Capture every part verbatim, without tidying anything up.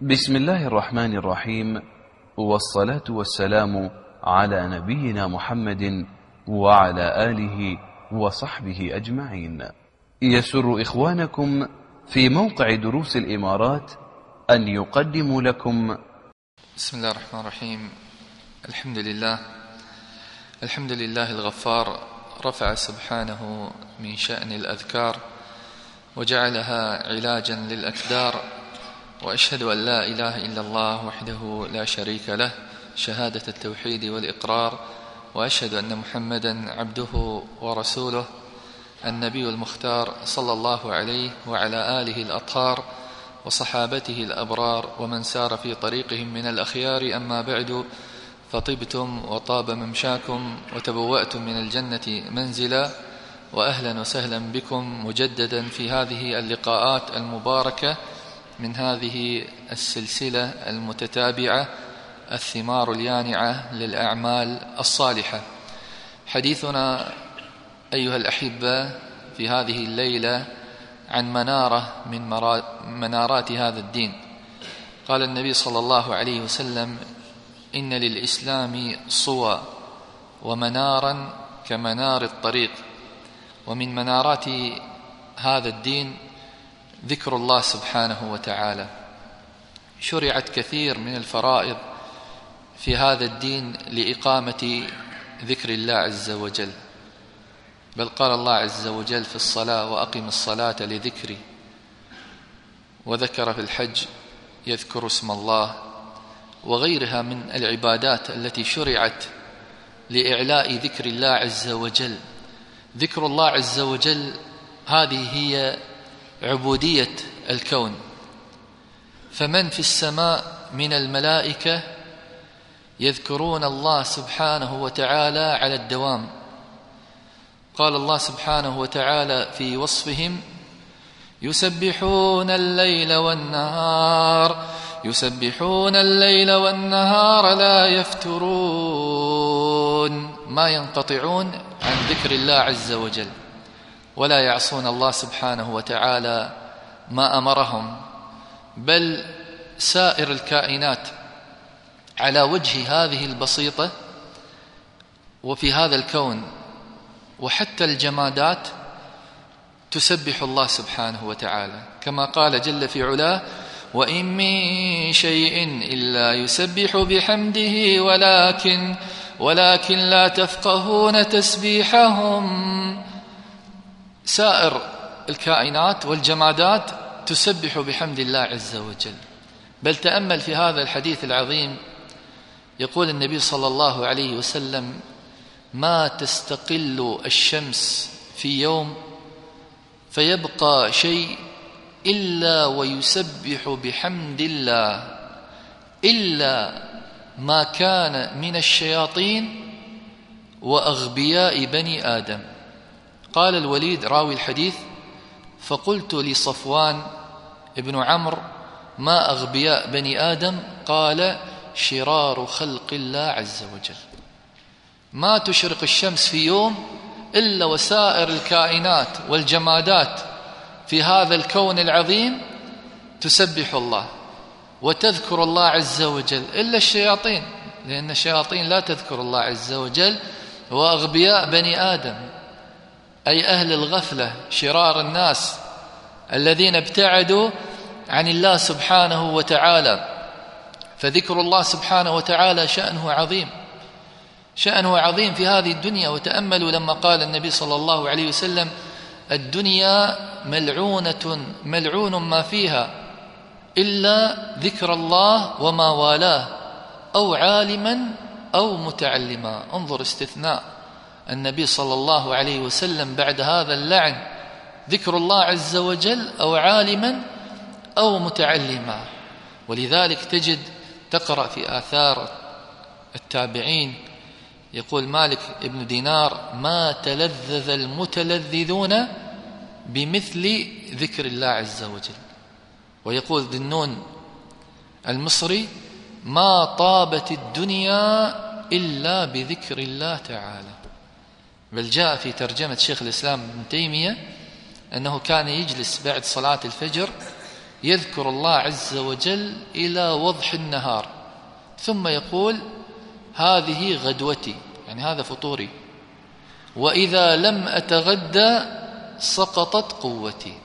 بسم الله الرحمن الرحيم، والصلاة والسلام على نبينا محمد وعلى آله وصحبه أجمعين. يسر إخوانكم في موقع دروس الإمارات أن يقدموا لكم بسم الله الرحمن الرحيم. الحمد لله الحمد لله الغفار، رفع سبحانه من شأن الأذكار وجعلها علاجا للأكدار، وأشهد أن لا إله إلا الله وحده لا شريك له شهادة التوحيد والإقرار، وأشهد أن محمدا عبده ورسوله النبي المختار صلى الله عليه وعلى آله الأطهار وصحابته الأبرار ومن سار في طريقهم من الأخيار. أما بعد، فطبتم وطاب ممشاكم وتبوأتم من الجنة منزلا، وأهلا وسهلا بكم مجددا في هذه اللقاءات المباركة من هذه السلسلة المتتابعة الثمار اليانعة للأعمال الصالحة. حديثنا أيها الأحبة في هذه الليلة عن منارة من منارات هذا الدين. قال النبي صلى الله عليه وسلم: إن للإسلام صوى ومنارا كمنار الطريق. ومن منارات هذا الدين ذكر الله سبحانه وتعالى. شرعت كثير من الفرائض في هذا الدين لإقامة ذكر الله عز وجل، بل قال الله عز وجل في الصلاة: وأقم الصلاة لذكري. وذكر في الحج يذكر اسم الله، وغيرها من العبادات التي شرعت لإعلاء ذكر الله عز وجل. ذكر الله عز وجل هذه هي عبودية الكون. فمن في السماء من الملائكة يذكرون الله سبحانه وتعالى على الدوام. قال الله سبحانه وتعالى في وصفهم: يسبحون الليل والنهار يسبحون الليل والنهار لا يفترون، ما ينقطعون عن ذكر الله عز وجل، ولا يعصون الله سبحانه وتعالى ما أمرهم. بل سائر الكائنات على وجه هذه البسيطة وفي هذا الكون، وحتى الجمادات تسبح الله سبحانه وتعالى، كما قال جل في علاه: وإن من شيء إلا يسبح بحمده ولكن ولكن لا تفقهون تسبيحهم. سائر الكائنات والجمادات تسبح بحمد الله عز وجل. بل تأمل في هذا الحديث العظيم، يقول النبي صلى الله عليه وسلم: ما تستقل الشمس في يوم فيبقى شيء إلا ويسبح بحمد الله، إلا ما كان من الشياطين وأغبياء بني آدم. قال الوليد راوي الحديث: فقلت لصفوان ابن عمرو: ما أغبياء بني آدم؟ قال: شرار خلق الله عز وجل. ما تشرق الشمس في يوم إلا وسائر الكائنات والجمادات في هذا الكون العظيم تسبح الله وتذكر الله عز وجل، إلا الشياطين، لأن الشياطين لا تذكر الله عز وجل. وأغبياء بني آدم أي أهل الغفلة، شرار الناس الذين ابتعدوا عن الله سبحانه وتعالى. فذكر الله سبحانه وتعالى شأنه عظيم، شأنه عظيم في هذه الدنيا. وتأملوا لما قال النبي صلى الله عليه وسلم: الدنيا ملعونة ملعون ما فيها إلا ذكر الله وما والاه، أو عالما أو متعلما. انظر استثناء النبي صلى الله عليه وسلم بعد هذا اللعن: ذكر الله عز وجل أو عالما أو متعلما. ولذلك تجد تقرأ في آثار التابعين، يقول مالك ابن دينار: ما تلذذ المتلذذون بمثل ذكر الله عز وجل. ويقول ذنون المصري: ما طابت الدنيا إلا بذكر الله تعالى. بل جاء في ترجمة شيخ الإسلام ابن تيمية أنه كان يجلس بعد صلاة الفجر يذكر الله عز وجل إلى وضح النهار، ثم يقول هذه غدوتي، يعني هذا فطوري، وإذا لم أتغدى سقطت قوتي.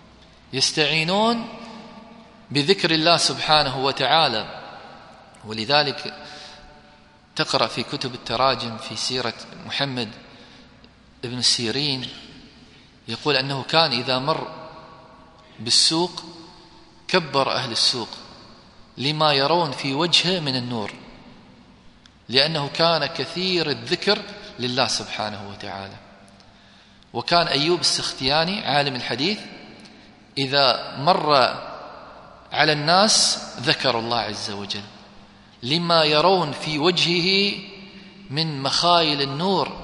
يستعينون بذكر الله سبحانه وتعالى. ولذلك تقرأ في كتب التراجم في سيرة محمد ابن سيرين يقول أنه كان إذا مر بالسوق كبر أهل السوق لما يرون في وجهه من النور، لأنه كان كثير الذكر لله سبحانه وتعالى. وكان أيوب السختياني عالم الحديث إذا مر على الناس ذكر الله عز وجل لما يرون في وجهه من مخايل النور،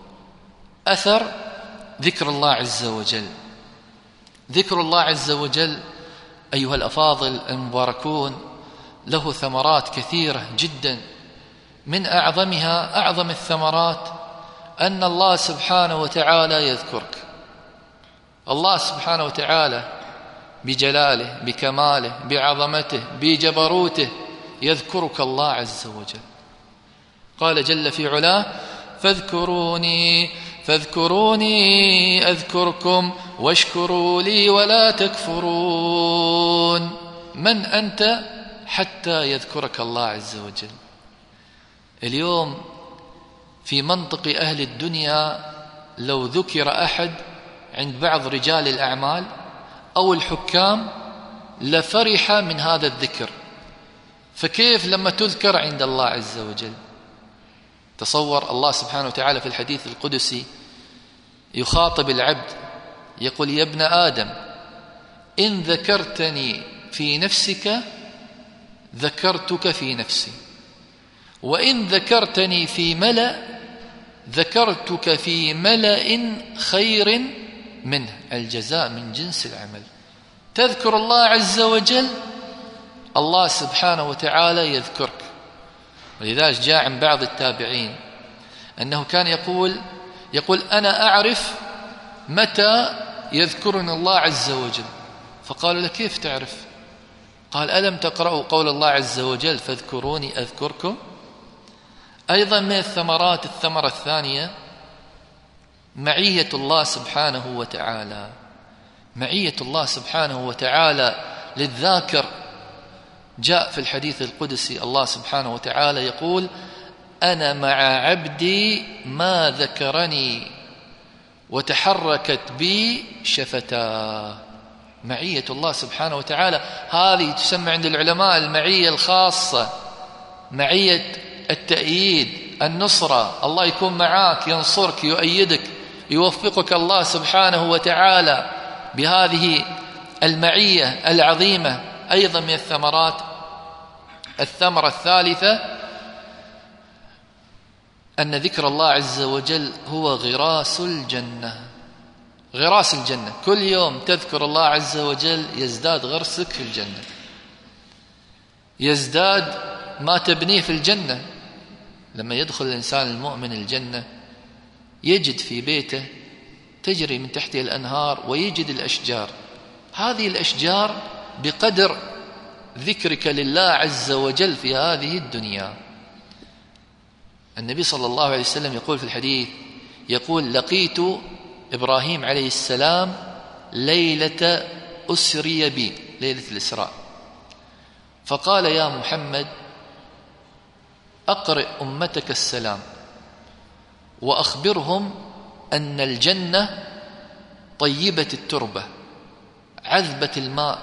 أثر ذكر الله عز وجل. ذكر الله عز وجل أيها الأفاضل المباركون له ثمرات كثيرة جدا، من أعظمها أعظم الثمرات أن الله سبحانه وتعالى يذكرك. الله سبحانه وتعالى بجلاله بكماله بعظمته بجبروته يذكرك الله عز وجل. قال جل في علاه فاذكروني فاذكروني أذكركم واشكروا لي ولا تكفرون. من أنت حتى يذكرك الله عز وجل؟ اليوم في منطق أهل الدنيا لو ذكر أحد عند بعض رجال الأعمال أو الحكام لفرح من هذا الذكر، فكيف لما تذكر عند الله عز وجل؟ تصور الله سبحانه وتعالى في الحديث القدسي يخاطب العبد يقول يا ابن آدم إن ذكرتني في نفسك ذكرتك في نفسي، وإن ذكرتني في ملأ ذكرتك في ملأ خير منه، الجزاء من جنس العمل. تذكر الله عز وجل الله سبحانه وتعالى يذكرك. ولذلك جاء عن بعض التابعين أنه كان يقول يقول أنا أعرف متى يذكرني الله عز وجل. فقالوا له كيف تعرف؟ قال ألم تقرأوا قول الله عز وجل فاذكروني أذكركم؟ أيضا من الثمرات الثمرة الثانية معية الله سبحانه وتعالى. معية الله سبحانه وتعالى للذاكر. جاء في الحديث القدسي الله سبحانه وتعالى يقول أنا مع عبدي ما ذكرني وتحركت بي شفتاه. معية الله سبحانه وتعالى هذه تسمى عند العلماء المعية الخاصة، معية التأييد النصرة. الله يكون معاك ينصرك يؤيدك يوفقك الله سبحانه وتعالى بهذه المعية العظيمة. أيضا من الثمرات الثمرة الثالثة أن ذكر الله عز وجل هو غراس الجنة. غراس الجنة، كل يوم تذكر الله عز وجل يزداد غرسك في الجنة، يزداد ما تبنيه في الجنة. لما يدخل الإنسان المؤمن الجنة يجد في بيته تجري من تحته الأنهار ويجد الأشجار. هذه الأشجار بقدر ذكرك لله عز وجل في هذه الدنيا. النبي صلى الله عليه وسلم يقول في الحديث يقول لقيت إبراهيم عليه السلام ليلة أسري بي، ليلة الإسراء، فقال يا محمد أقرئ أمتك السلام وأخبرهم أن الجنة طيبة التربة عذبة الماء،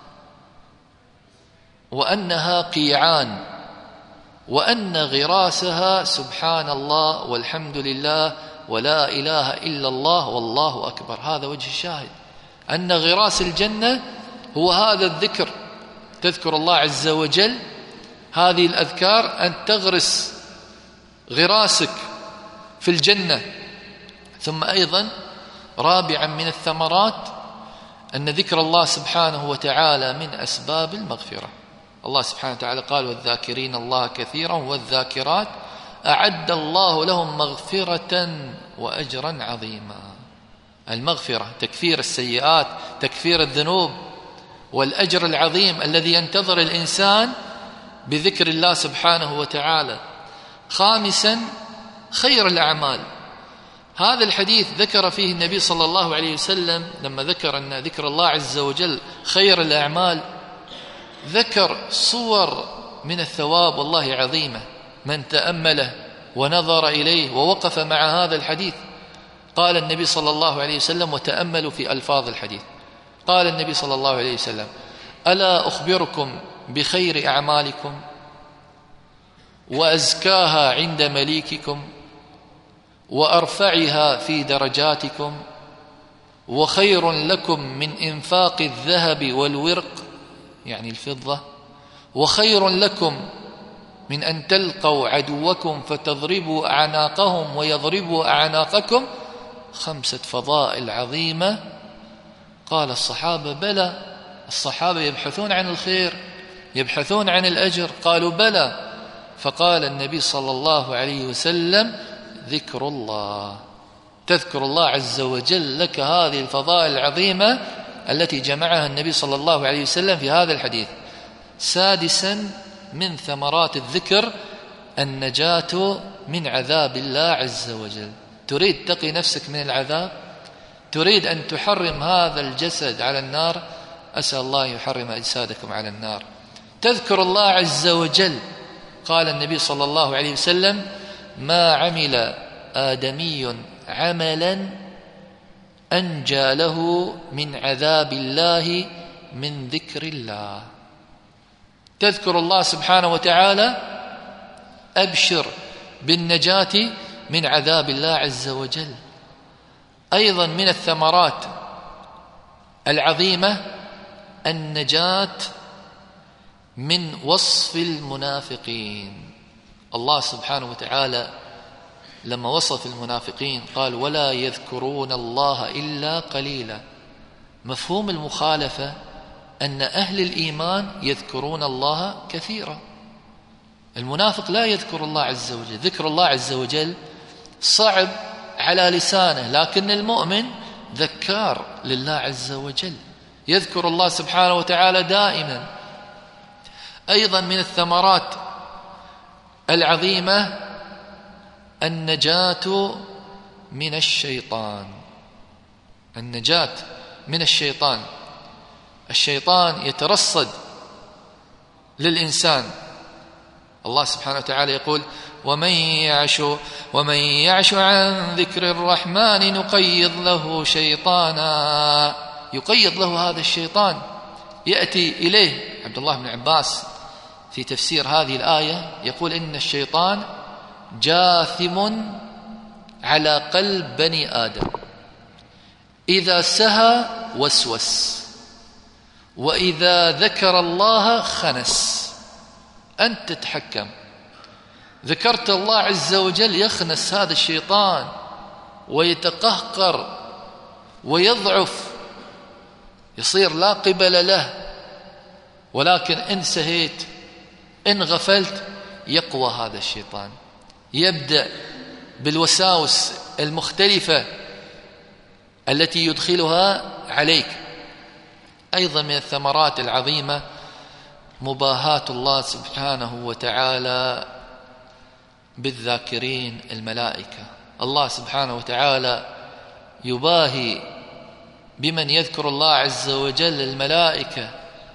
وأنها قيعان، وأن غراسها سبحان الله والحمد لله ولا إله إلا الله والله أكبر. هذا وجه الشاهد أن غراس الجنة هو هذا الذكر. تذكر الله عز وجل، هذه الأذكار أن تغرس غراسك في الجنة. ثم أيضا رابعا من الثمرات أن ذكر الله سبحانه وتعالى من أسباب المغفرة. الله سبحانه وتعالى قال والذاكرين الله كثيرا والذاكرات أعد الله لهم مغفرة وأجرا عظيما. المغفرة تكفير السيئات، تكفير الذنوب، والأجر العظيم الذي ينتظر الإنسان بذكر الله سبحانه وتعالى. خامسا خير الأعمال. هذا الحديث ذكر فيه النبي صلى الله عليه وسلم لما ذكر أن ذكر الله عز وجل خير الأعمال، ذكر صور من الثواب والله عظيمة من تأمله ونظر إليه ووقف مع هذا الحديث. قال النبي صلى الله عليه وسلم، وتأملوا في ألفاظ الحديث، قال النبي صلى الله عليه وسلم: ألا أخبركم بخير أعمالكم وأزكاها عند مليككم وأرفعها في درجاتكم وخير لكم من إنفاق الذهب والورق، يعني الفضة، وخير لكم من أن تلقوا عدوكم فتضربوا أعناقهم ويضربوا أعناقكم. خمسة فضائل عظيمة. قال الصحابة: بلى. الصحابة يبحثون عن الخير، يبحثون عن الأجر. قالوا: بلى. فقال النبي صلى الله عليه وسلم: ذكر الله، تذكر الله عز وجل، لك هذه الفضائل العظيمة التي جمعها النبي صلى الله عليه وسلم في هذا الحديث. سادسا من ثمرات الذكر النجاة من عذاب الله عز وجل. تريد تقي نفسك من العذاب؟ تريد أن تحرم هذا الجسد على النار؟ أسأل الله يحرم أجسادكم على النار. تذكر الله عز وجل. قال النبي صلى الله عليه وسلم: ما عمل آدمي عملا أنجى له من عذاب الله من ذكر الله. تذكر الله سبحانه وتعالى، أبشر بالنجاة من عذاب الله عز وجل. أيضا من الثمرات العظيمة النجاة من وصف المنافقين. الله سبحانه وتعالى لما وصف المنافقين قال: ولا يذكرون الله إلا قليلا. مفهوم المخالفة أن أهل الإيمان يذكرون الله كثيرا. المنافق لا يذكر الله عز وجل. ذكر الله عز وجل صعب على لسانه، لكن المؤمن ذكار لله عز وجل، يذكر الله سبحانه وتعالى دائما. أيضا من الثمرات العظيمة النجاة من الشيطان. النجاة من الشيطان. الشيطان يترصد للإنسان. الله سبحانه وتعالى يقول: ومن يعش ومن يعش عن ذكر الرحمن نقيض له شيطانا. يقيض له هذا الشيطان، يأتي إليه. عبد الله بن عباس في تفسير هذه الآية يقول: إن الشيطان جاثم على قلب بني آدم، إذا سهى وسوس، وإذا ذكر الله خنس. أنت تتحكم. ذكرت الله عز وجل يخنس هذا الشيطان ويتقهقر ويضعف، يصير لا قبل له. ولكن إن سهيت، إن غفلت، يقوى هذا الشيطان، يبدأ بالوساوس المختلفة التي يدخلها عليك. أيضا من الثمرات العظيمة مباهاة الله سبحانه وتعالى بالذاكرين الملائكة. الله سبحانه وتعالى يباهي بمن يذكر الله عز وجل الملائكة.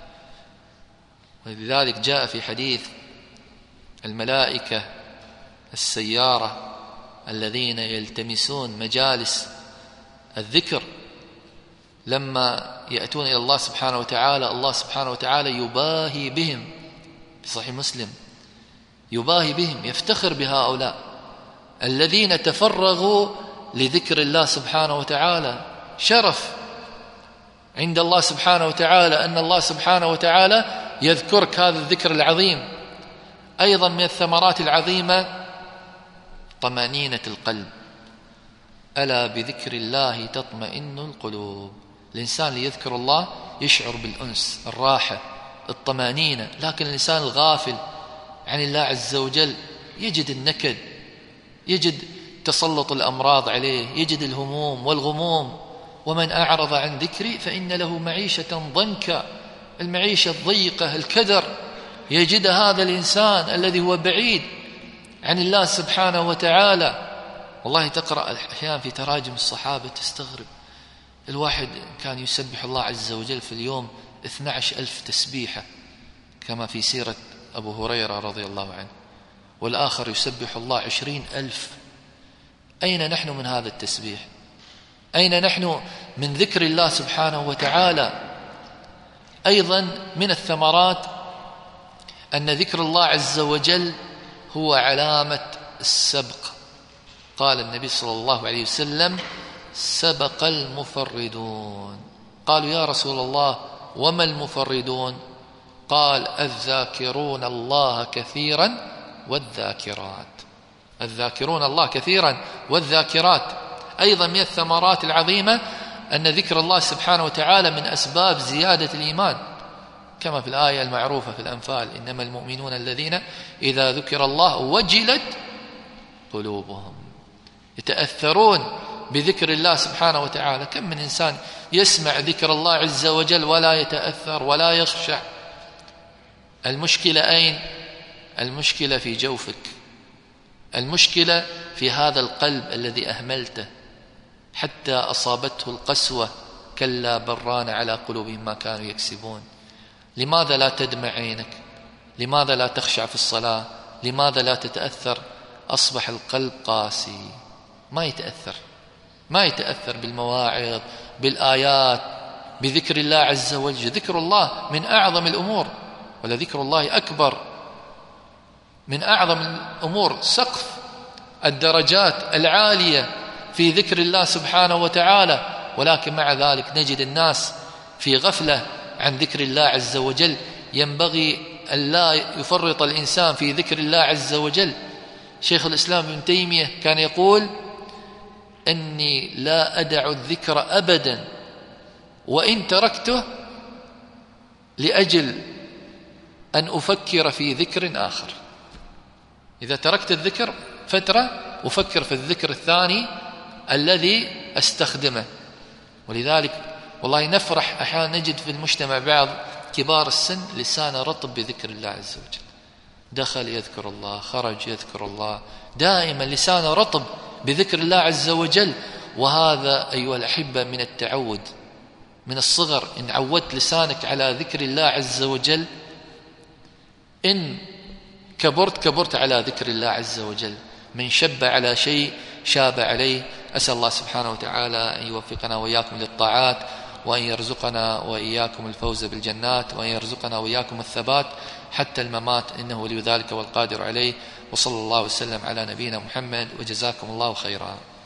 ولذلك جاء في حديث الملائكة السيارة الذين يلتمسون مجالس الذكر، لما يأتون إلى الله سبحانه وتعالى الله سبحانه وتعالى يباهي بهم. في صحيح مسلم يباهي بهم، يفتخر بهؤلاء الذين تفرغوا لذكر الله سبحانه وتعالى. شرف عند الله سبحانه وتعالى أن الله سبحانه وتعالى يذكرك هذا الذكر العظيم. أيضا من الثمرات العظيمة طمأنينة القلب. ألا بذكر الله تطمئن القلوب. الإنسان اللي يذكر الله يشعر بالأنس، الراحة، الطمأنينة. لكن الإنسان الغافل عن الله عز وجل يجد النكد، يجد تسلط الأمراض عليه، يجد الهموم والغموم. ومن أعرض عن ذكري فإن له معيشة ضنكا المعيشة الضيقة، الكدر، يجد هذا الإنسان الذي هو بعيد عن الله سبحانه وتعالى. والله تقرأ أحيانا في تراجم الصحابة تستغرب، الواحد كان يسبح الله عز وجل في اليوم اثني عشر ألف تسبيحة كما في سيرة أبو هريرة رضي الله عنه، والآخر يسبح الله عشرين ألف. أين نحن من هذا التسبيح؟ أين نحن من ذكر الله سبحانه وتعالى؟ أيضا من الثمرات أن ذكر الله عز وجل هو علامة السبق. قال النبي صلى الله عليه وسلم: سبق المفردون. قالوا: يا رسول الله وما المفردون؟ قال: الذاكرون الله كثيرا والذاكرات. الذاكرون الله كثيرا والذاكرات. أيضا من الثمرات العظيمة أن ذكر الله سبحانه وتعالى من أسباب زيادة الإيمان، كما في الآية المعروفة في الأنفال: إنما المؤمنون الذين إذا ذكر الله وجلت قلوبهم. يتأثرون بذكر الله سبحانه وتعالى. كم من إنسان يسمع ذكر الله عز وجل ولا يتأثر ولا يخشع. المشكلة أين؟ المشكلة في جوفك، المشكلة في هذا القلب الذي أهملته حتى أصابته القسوة. كلا بران على قلوبهم ما كانوا يكسبون. لماذا لا تدمع عينك؟ لماذا لا تخشع في الصلاة؟ لماذا لا تتأثر؟ أصبح القلب قاسي، ما يتأثر ما يتأثر بالمواعظ، بالآيات، بذكر الله عز وجل. ذكر الله من أعظم الأمور، ولذكر الله أكبر من أعظم الأمور. سقف الدرجات العالية في ذكر الله سبحانه وتعالى، ولكن مع ذلك نجد الناس في غفلة عن ذكر الله عز وجل. ينبغي أن لا يفرط الإنسان في ذكر الله عز وجل. شيخ الإسلام ابن تيمية كان يقول: إني لا أدع الذكر أبدا وإن تركته لأجل أن أفكر في ذكر آخر. إذا تركت الذكر فترة أفكر في الذكر الثاني الذي أستخدمه. ولذلك والله نفرح أحيانا نجد في المجتمع بعض كبار السن لسان رطب بذكر الله عز وجل، دخل يذكر الله، خرج يذكر الله، دائما لسان رطب بذكر الله عز وجل. وهذا أيها الأحبة من التعود من الصغر. إن عودت لسانك على ذكر الله عز وجل، إن كبرت كبرت على ذكر الله عز وجل. من شب على شيء شاب عليه. أسأل الله سبحانه وتعالى أن يوفقنا وإياكم للطاعات، وأن يرزقنا وإياكم الفوز بالجنات، وأن يرزقنا وإياكم الثبات حتى الممات، إنه ولي ذلك والقادر عليه. وصلى الله وسلم على نبينا محمد، وجزاكم الله خيرا.